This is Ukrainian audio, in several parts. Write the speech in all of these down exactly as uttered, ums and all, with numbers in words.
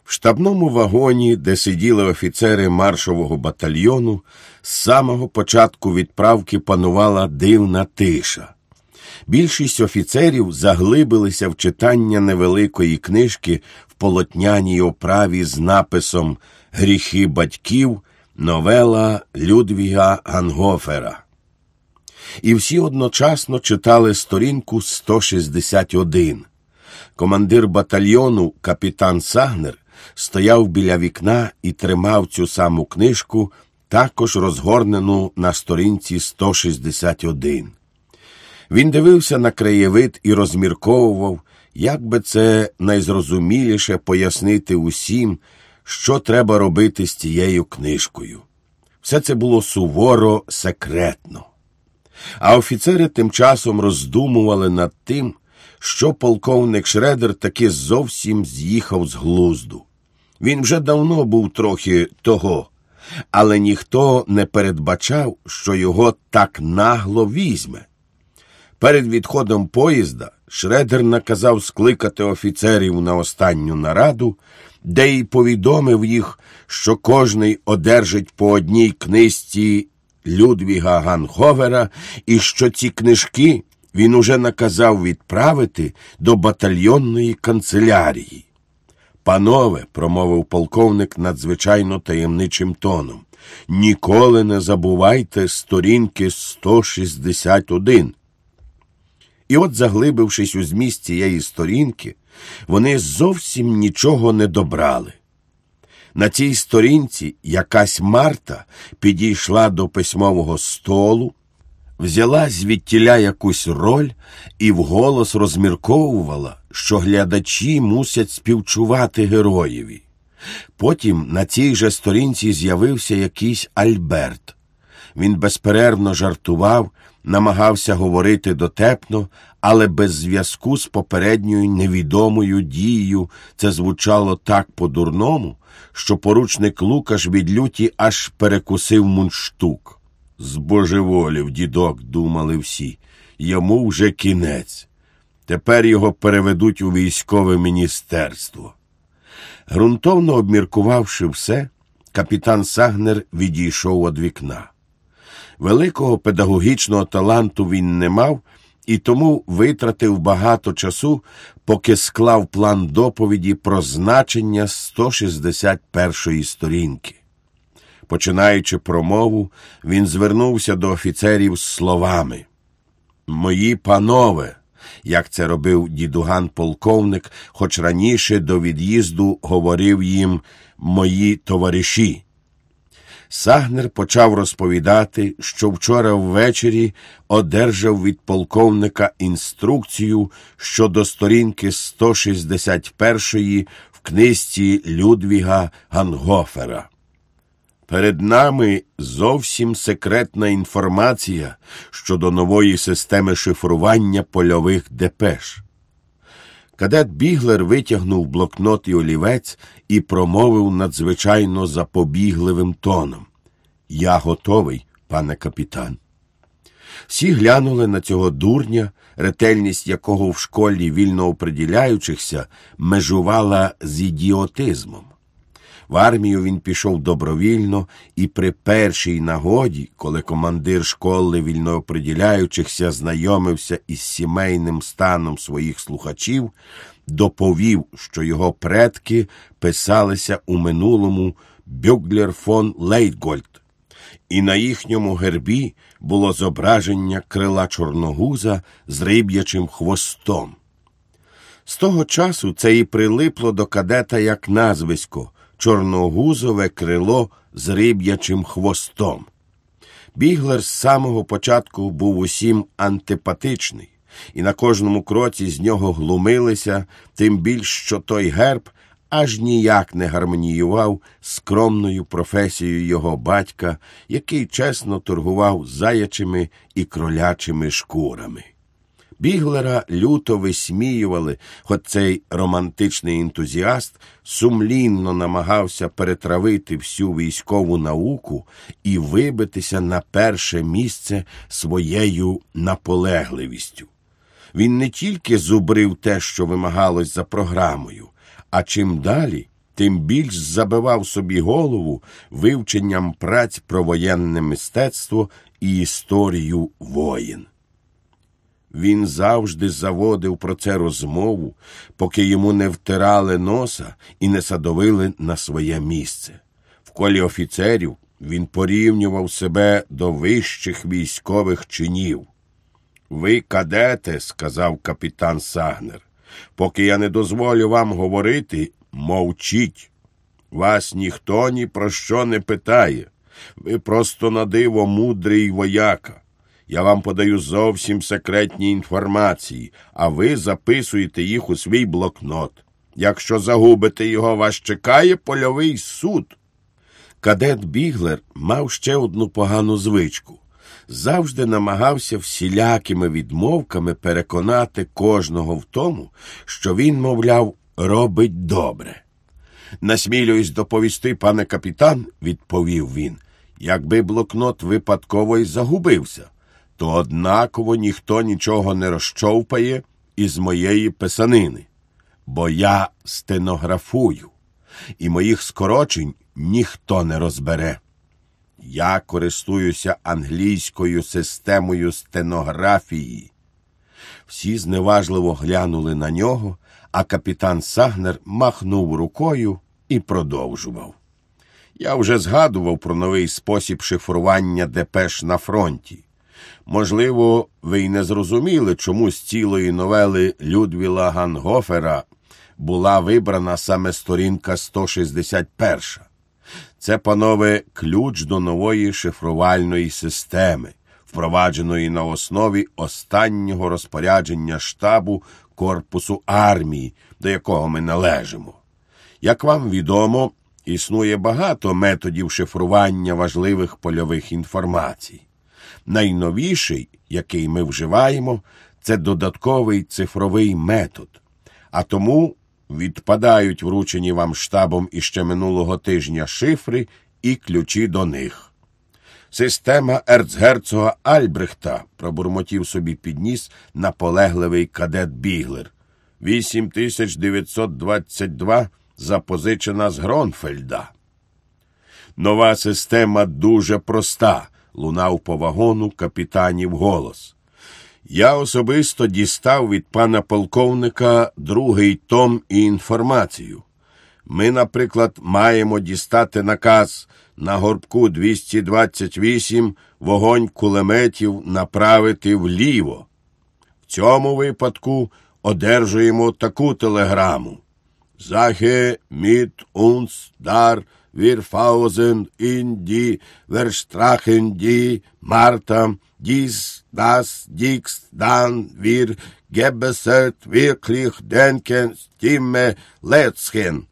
В штабному вагоні, де сиділи офіцери маршового батальйону, з самого початку відправки панувала дивна тиша. Більшість офіцерів заглибилися в читання невеликої книжки в полотняній оправі з написом «Гріхи батьків. Новела Людвіга Гангофера». І всі одночасно читали сторінку сто шістдесят один. Командир батальйону, капітан Сагнер, стояв біля вікна і тримав цю саму книжку, також розгорнену на сторінці сто шістдесят один. Він дивився на краєвид і розмірковував, як би це найзрозуміліше пояснити усім, що треба робити з цією книжкою. Все це було суворо секретно. А офіцери тим часом роздумували над тим, що полковник Шредер таки зовсім з'їхав з глузду. Він вже давно був трохи того, але ніхто не передбачав, що його так нагло візьме. Перед відходом поїзда Шредер наказав скликати офіцерів на останню нараду, де й повідомив їх, що кожний одержить по одній книжці Людвіга Гангофера і що ці книжки він уже наказав відправити до батальйонної канцелярії. «Панове», – промовив полковник надзвичайно таємничим тоном, – «ніколи не забувайте сторінки сто шістдесят один». І от, заглибившись у зміст цієї сторінки, вони зовсім нічого не добрали. На цій сторінці якась Марта підійшла до письмового столу, взяла звідтіля якусь роль і вголос розмірковувала, що глядачі мусять співчувати героєві. Потім на цій же сторінці з'явився якийсь Альберт. Він безперервно жартував, намагався говорити дотепно, але без зв'язку з попередньою невідомою дією це звучало так по-дурному, що поручник Лукаш від люті аж перекусив мундштук. «Збожеволів, дідок», – думали всі, – «йому вже кінець. Тепер його переведуть у військове міністерство». Ґрунтовно обміркувавши все, капітан Сагнер відійшов від вікна. Великого педагогічного таланту він не мав і тому витратив багато часу, поки склав план доповіді про значення сто шістдесят першої сторінки. Починаючи промову, він звернувся до офіцерів з словами «Мої панове», як це робив дідуган-полковник, хоч раніше до від'їзду говорив їм «мої товариші». Сагнер почав розповідати, що вчора ввечері одержав від полковника інструкцію щодо сторінки сто шістдесят першої в книжці Людвіга Гангофера. Перед нами зовсім секретна інформація щодо нової системи шифрування польових депеш. Кадет Біглер витягнув блокнот і олівець і промовив надзвичайно запобігливим тоном. «Я готовий, пане капітан». Всі глянули на цього дурня, ретельність якого в школі вільно оприділяючихся межувала з ідіотизмом. В армію він пішов добровільно і при першій нагоді, коли командир школи вільнооприділяючихся знайомився із сімейним станом своїх слухачів, доповів, що його предки писалися у минулому Бюглер фон Лейтгольд, і на їхньому гербі було зображення крила чорногуза з риб'ячим хвостом. З того часу це і прилипло до кадета як назвисько «Чорногузове крило з риб'ячим хвостом». Біглер з самого початку був усім антипатичний, і на кожному кроці з нього глумилися, тим більш, що той герб аж ніяк не гармоніював з скромною професією його батька, який чесно торгував заячими і кролячими шкурами. Біглера люто висміювали, хоч цей романтичний ентузіаст сумлінно намагався перетравити всю військову науку і вибитися на перше місце своєю наполегливістю. Він не тільки зубрив те, що вимагалось за програмою, а чим далі, тим більш забивав собі голову вивченням праць про воєнне мистецтво і історію воїн. Він завжди заводив про це розмову, поки йому не втирали носа і не садовили на своє місце. В колі офіцерів він порівнював себе до вищих військових чинів. «Ви кадети», – сказав капітан Сагнер, – «поки я не дозволю вам говорити, мовчіть. Вас ніхто ні про що не питає. Ви просто на диво мудрий вояка. Я вам подаю зовсім секретні інформації, а ви записуєте їх у свій блокнот. Якщо загубите його, вас чекає польовий суд». Кадет Біглер мав ще одну погану звичку. Завжди намагався всілякими відмовками переконати кожного в тому, що він, мовляв, робить добре. «Насмілююсь доповісти, пане капітан», – відповів він, – «якби блокнот випадково й загубився, то однаково ніхто нічого не розчовпає із моєї писанини, бо я стенографую, і моїх скорочень ніхто не розбере. Я користуюся англійською системою стенографії». Всі зневажливо глянули на нього, а капітан Сагнер махнув рукою і продовжував. «Я вже згадував про новий спосіб шифрування депеш на фронті. Можливо, ви й не зрозуміли, чому з цілої новели Людвіла Гангофера була вибрана саме сторінка сто шістдесят перша. Це, панове, ключ до нової шифрувальної системи, впровадженої на основі останнього розпорядження штабу корпусу армії, до якого ми належимо. Як вам відомо, існує багато методів шифрування важливих польових інформацій. Найновіший, який ми вживаємо, це додатковий цифровий метод. А тому відпадають вручені вам штабом іще минулого тижня шифри і ключі до них. «Система ерцгерцога Альбрехта», – пробурмотів собі під ніс наполегливий кадет Біглер. «вісім тисяч дев'ятсот двадцять два запозичена з Гронфельда». «Нова система дуже проста», – лунав по вагону капітанів голос. «Я особисто дістав від пана полковника другий том і інформацію. Ми, наприклад, маємо дістати наказ на горбку двісті двадцять вісім вогонь кулеметів направити вліво. В цьому випадку одержуємо таку телеграму. «Захе міт унс дар вірфаузен ін ді верштрахен ді марта діс дас дікс дан вір гебесет віркліх денкен стіме лецхен».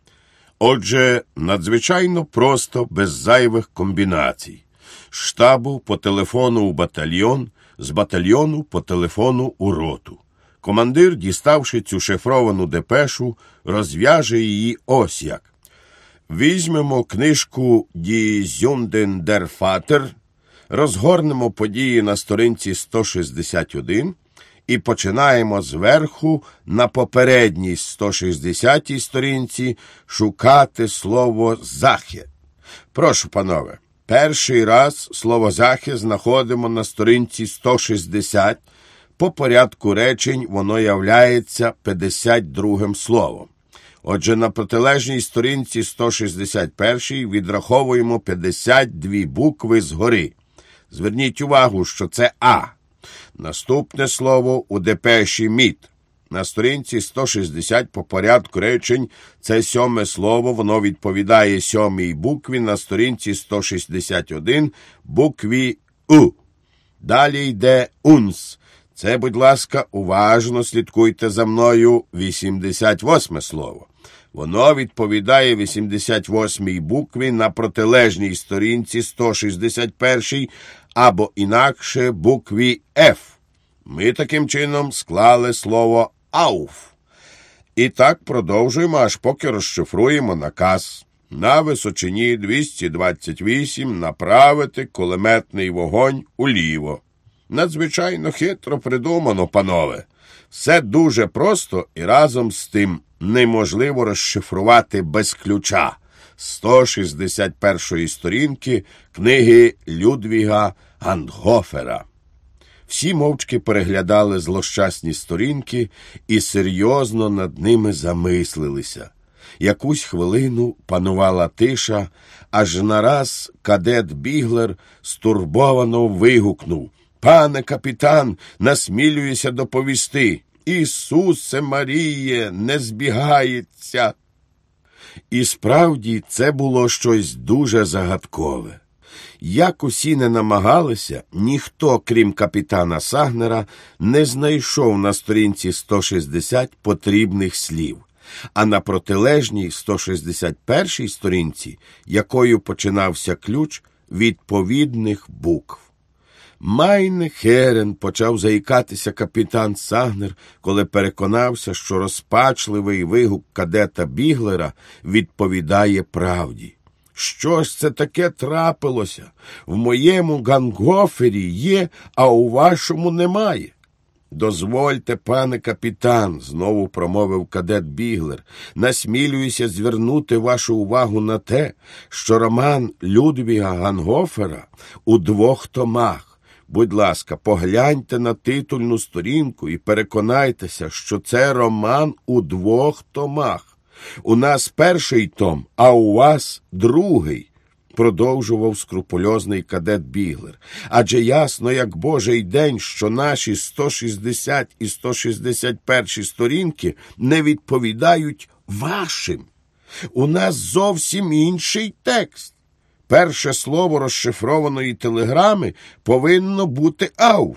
Отже, надзвичайно просто, без зайвих комбінацій. З штабу по телефону у батальйон, з батальйону по телефону у роту. Командир, діставши цю шифровану депешу, розв'яже її ось як. Візьмемо книжку «Die Sünden der Vater», розгорнемо події на сторінці сто шістдесят один і починаємо зверху на попередній сто шістдесятій сторінці шукати слово «захе». Прошу, панове, перший раз слово «захе» знаходимо на сторінці сто шістдесят. По порядку речень воно являється п'ятдесят другим словом. Отже, на протилежній сторінці сто шістдесят першій відраховуємо п'ятдесят дві букви згори. Зверніть увагу, що це «А». Наступне слово у депеші «міт». На сторінці сто шістдесят по порядку речень це сьоме слово, воно відповідає сьомій букві на сторінці сто шістдесят один букві «У». Далі йде «унс». Це, будь ласка, уважно слідкуйте за мною, вісімдесят восьме слово. Воно відповідає вісімдесят восьмій букві на протилежній сторінці сто шістдесят першій або інакше букві «Ф». Ми таким чином склали слово «ауф». І так продовжуємо, аж поки розшифруємо наказ. На височині двісті двадцять вісім направити кулеметний вогонь уліво. Надзвичайно хитро придумано, панове. Все дуже просто і разом з тим неможливо розшифрувати без ключа. сто шістдесят першої сторінки книги Людвіга Гангофера. Всі мовчки переглядали злощасні сторінки і серйозно над ними замислилися. Якусь хвилину панувала тиша, аж нараз кадет Біглер стурбовано вигукнув: «Пане капітан, насмілююся доповісти! Ісусе Маріє, не збігається!» І справді це було щось дуже загадкове. Як усі не намагалися, ніхто, крім капітана Сагнера, не знайшов на сторінці сто шістдесят потрібних слів, а на протилежній сто шістдесят першій сторінці, якою починався ключ, відповідних букв. «Майне Херен», почав заїкатися капітан Сагнер, коли переконався, що розпачливий вигук кадета Біглера відповідає правді. «Що ж це таке трапилося? В моєму Гангофері є, а у вашому немає». «Дозвольте, пане капітан», – знову промовив кадет Біглер, «насмілююся звернути вашу увагу на те, що роман Людвіга Гангофера у двох томах. Будь ласка, погляньте на титульну сторінку і переконайтеся, що це роман у двох томах. У нас перший том, а у вас другий», – продовжував скрупульозний кадет Біглер. «Адже ясно, як божий день, що наші сто шістдесят і сто шістдесят перші сторінки не відповідають вашим. У нас зовсім інший текст. Перше слово розшифрованої телеграми повинно бути «ав»,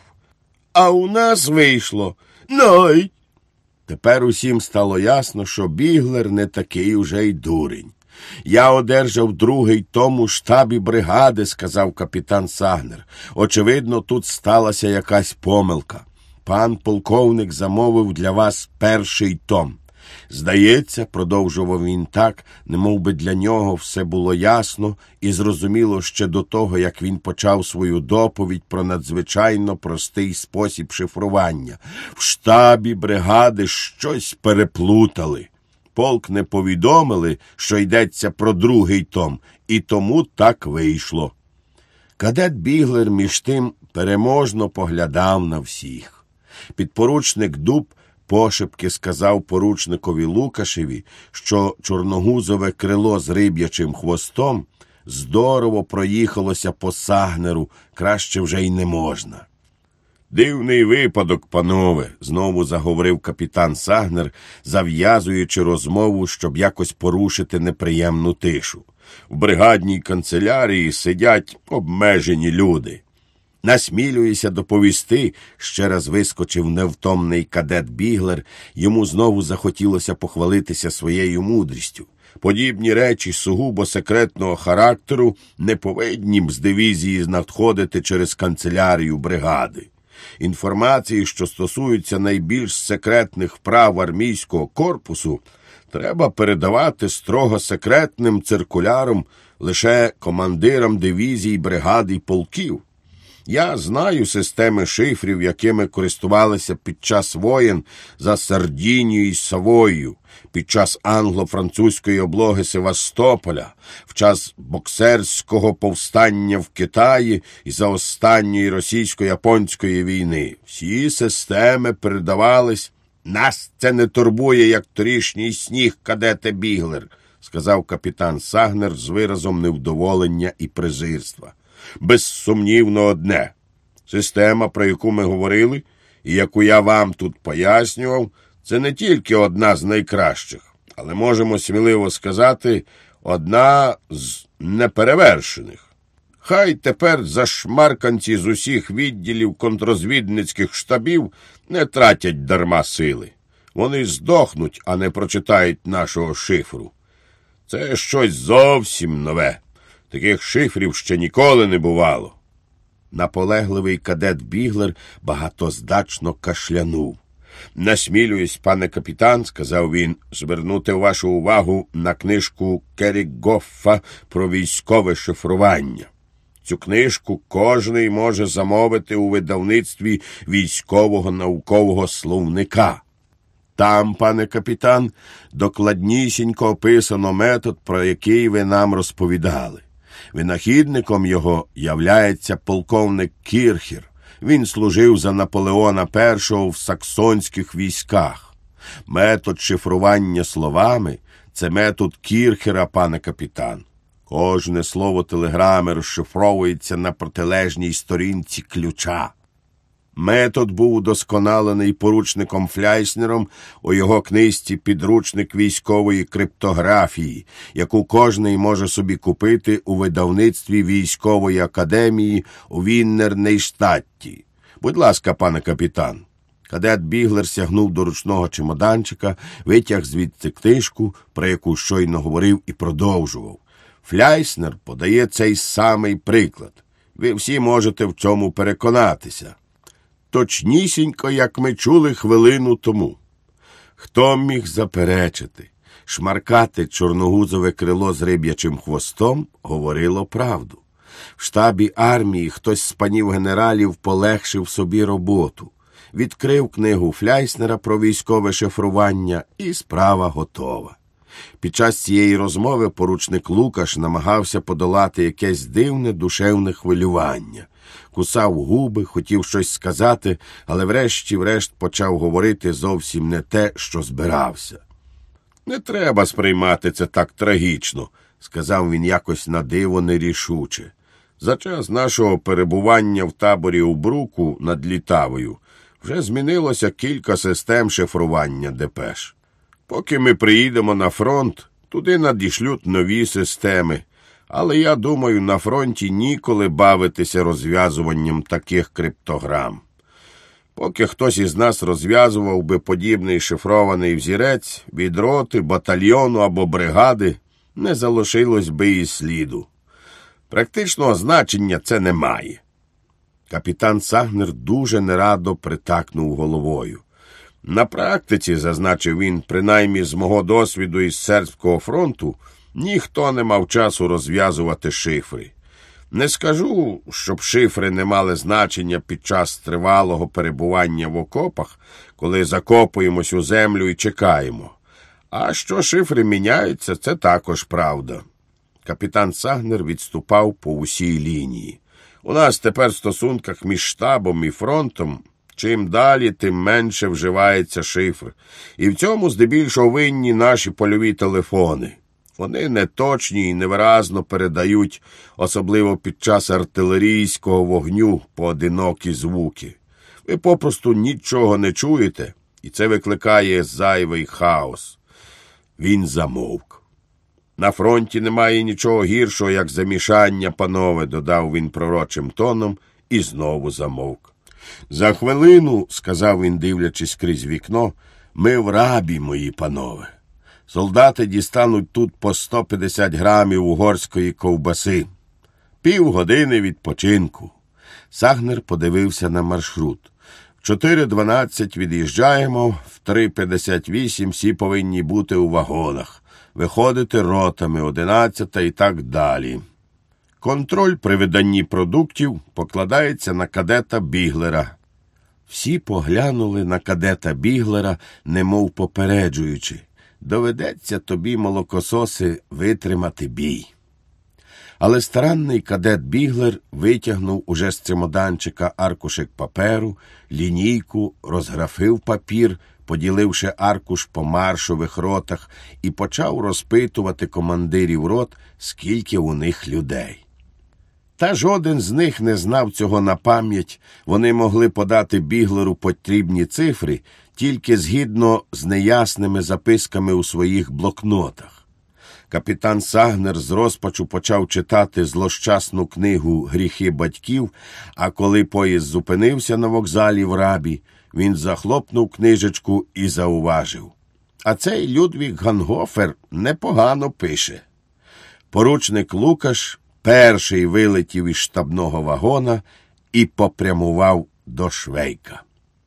а у нас вийшло «най». Тепер усім стало ясно, що Біглер не такий уже й дурень. «Я одержав другий том у штабі бригади», – сказав капітан Сагнер. «Очевидно, тут сталася якась помилка. Пан полковник замовив для вас перший том. Здається, – продовжував він так, немов би для нього все було ясно і зрозуміло ще до того, як він почав свою доповідь про надзвичайно простий спосіб шифрування. В штабі бригади щось переплутали. Полк не повідомили, що йдеться про другий том, і тому так вийшло». Кадет Біглер між тим переможно поглядав на всіх. Підпоручник Дуб пошепки сказав поручникові Лукашеві, що чорногузове крило з риб'ячим хвостом здорово проїхалося по Сагнеру, краще вже й не можна. «Дивний випадок, панове», – знову заговорив капітан Сагнер, зав'язуючи розмову, щоб якось порушити неприємну тишу. «В бригадній канцелярії сидять обмежені люди. Насмілююся доповісти», – ще раз вискочив невтомний кадет Біглер, йому знову захотілося похвалитися своєю мудрістю. «Подібні речі сугубо секретного характеру не повинні б з дивізії надходити через канцелярію бригади. Інформації, що стосуються найбільш секретних вправ армійського корпусу, треба передавати строго секретним циркуляром лише командирам дивізій, бригад і полків. Я знаю системи шифрів, якими користувалися під час воєн за Сардінію і Савою, під час англо-французької облоги Севастополя, в час боксерського повстання в Китаї і за останньої російсько-японської війни. Всі системи передавались. «Нас це не турбує, як торішній сніг, кадете Біглер», – сказав капітан Сагнер з виразом невдоволення і презирства. «Безсумнівно одне. Система, про яку ми говорили, і яку я вам тут пояснював, це не тільки одна з найкращих, але можемо сміливо сказати, одна з неперевершених. Хай тепер зашмарканці з усіх відділів контррозвідницьких штабів не тратять дарма сили. Вони здохнуть, а не прочитають нашого шифру. Це щось зовсім нове. Таких шифрів ще ніколи не бувало». Наполегливий кадет Біглер багатоздачно кашлянув. «Насмілююсь, пане капітан», – сказав він, – «звернути вашу увагу на книжку Керрігоффа про військове шифрування. Цю книжку кожний може замовити у видавництві військового наукового словника. Там, пане капітан, докладнісінько описано метод, про який ви нам розповідали. Винахідником його являється полковник Кірхер. Він служив за Наполеона Першого в саксонських військах. Метод шифрування словами – це метод Кірхера, пане капітан. Кожне слово телеграми розшифровується на протилежній сторінці ключа. Метод був удосконалений поручником Фляйснером у його книжці «Підручник військової криптографії», яку кожний може собі купити у видавництві військової академії у Віннер-Нейштадті. Будь ласка, пане капітан. Кадет Біглер сягнув до ручного чемоданчика, витяг звідти книжку, про яку щойно говорив, і продовжував. Фляйснер подає цей самий приклад. Ви всі можете в цьому переконатися. Точнісінько, як ми чули хвилину тому. Хто міг заперечити? Шмаркати чорногузове крило з риб'ячим хвостом говорило правду. В штабі армії хтось з панів генералів полегшив собі роботу. Відкрив книгу Фляйснера про військове шифрування, і справа готова. Під час цієї розмови поручник Лукаш намагався подолати якесь дивне душевне хвилювання. Кусав губи, хотів щось сказати, але врешті-врешт почав говорити зовсім не те, що збирався. «Не треба сприймати це так трагічно», – сказав він якось на диво нерішуче. «За час нашого перебування в таборі у Бруку над Літавою вже змінилося кілька систем шифрування депеш. Поки ми приїдемо на фронт, туди надішлють нові системи. Але я думаю, на фронті ніколи бавитися розв'язуванням таких криптограм. Поки хтось із нас розв'язував би подібний шифрований взірець, від роти, батальйону або бригади не залишилось би і сліду. Практичного значення це не має». Капітан Сагнер дуже нерадо притакнув головою. «На практиці, – зазначив він, – принаймні з мого досвіду із Сербського фронту, ніхто не мав часу розв'язувати шифри. Не скажу, щоб шифри не мали значення під час тривалого перебування в окопах, коли закопуємось у землю і чекаємо. А що шифри міняються, це також правда». Капітан Сагнер відступав по усій лінії. «У нас тепер в стосунках між штабом і фронтом чим далі, тим менше вживається шифр. І в цьому здебільшого винні наші польові телефони. Вони неточні і невиразно передають, особливо під час артилерійського вогню, поодинокі звуки. Ви попросту нічого не чуєте, і це викликає зайвий хаос». Він замовк. «На фронті немає нічого гіршого, як замішання, панове», – додав він пророчим тоном і знову замовк. «За хвилину, – сказав він, дивлячись крізь вікно, – ми в Рабі, мої панове. Солдати дістануть тут по сто п'ятдесят грамів угорської ковбаси. Півгодини відпочинку». Сагнер подивився на маршрут. «В чотири дванадцять від'їжджаємо, в три п'ятдесят вісім всі повинні бути у вагонах. Виходити ротами, одинадцята і так далі. Контроль при виданні продуктів покладається на кадета Біглера». Всі поглянули на кадета Біглера, немов попереджуючи: «Доведеться тобі, молокососи, витримати бій». Але старанний кадет Біглер витягнув уже з чемоданчика аркушик паперу, лінійку, розграфив папір, поділивши аркуш по маршових ротах, і почав розпитувати командирів рот, скільки у них людей. Та жоден з них не знав цього на пам'ять, вони могли подати Біглеру потрібні цифри тільки згідно з неясними записками у своїх блокнотах. Капітан Сагнер з розпачу почав читати злощасну книгу «Гріхи батьків», а коли поїзд зупинився на вокзалі в Рабі, він захлопнув книжечку і зауважив: «А цей Людвіг Гангофер непогано пише». Поручник Лукаш перший вилетів із штабного вагона і попрямував до Швейка.